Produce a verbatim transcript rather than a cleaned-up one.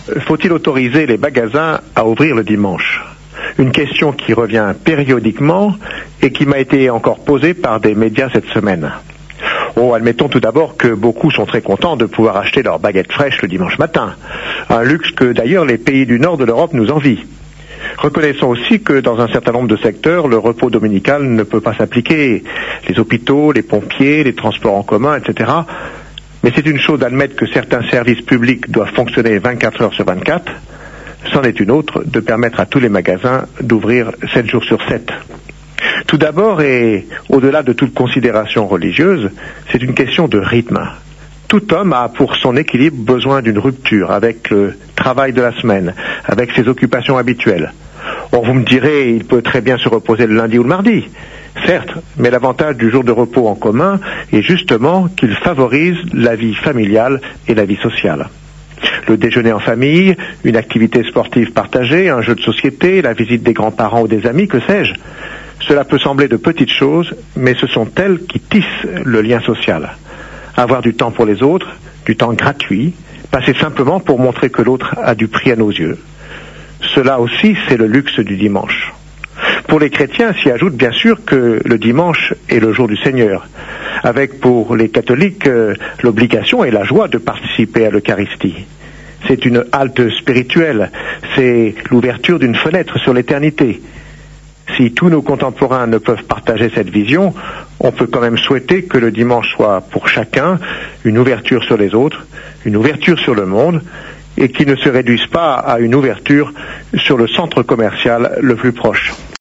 Faut-il autoriser les magasins à ouvrir le dimanche? Une question qui revient périodiquement et qui m'a été encore posée par des médias cette semaine. Oh, admettons tout d'abord que beaucoup sont très contents de pouvoir acheter leurs baguettes fraîches le dimanche matin. Un luxe que d'ailleurs les pays du nord de l'Europe nous envient. Reconnaissons aussi que dans un certain nombre de secteurs, le repos dominical ne peut pas s'appliquer. Les hôpitaux, les pompiers, les transports en commun, et cetera. Mais c'est une chose d'admettre que certains services publics doivent fonctionner vingt-quatre heures sur vingt-quatre. C'en est une autre de permettre à tous les magasins d'ouvrir sept jours sur sept. Tout d'abord, et au-delà de toute considération religieuse, c'est une question de rythme. Tout homme a pour son équilibre besoin d'une rupture avec le travail de la semaine, avec ses occupations habituelles. Or, vous me direz, il peut très bien se reposer le lundi ou le mardi. Certes, mais l'avantage du jour de repos en commun est justement qu'il favorise la vie familiale et la vie sociale. Le déjeuner en famille, une activité sportive partagée, un jeu de société, la visite des grands-parents ou des amis, que sais-je. Cela peut sembler de petites choses, mais ce sont elles qui tissent le lien social. Avoir du temps pour les autres, du temps gratuit, passer simplement pour montrer que l'autre a du prix à nos yeux. Cela aussi, c'est le luxe du dimanche. Pour les chrétiens, s'y ajoute bien sûr que le dimanche est le jour du Seigneur, avec pour les catholiques euh, l'obligation et la joie de participer à l'Eucharistie. C'est une halte spirituelle, c'est l'ouverture d'une fenêtre sur l'éternité. Si tous nos contemporains ne peuvent partager cette vision, on peut quand même souhaiter que le dimanche soit pour chacun une ouverture sur les autres, une ouverture sur le monde, et qu'il ne se réduise pas à une ouverture sur le centre commercial le plus proche.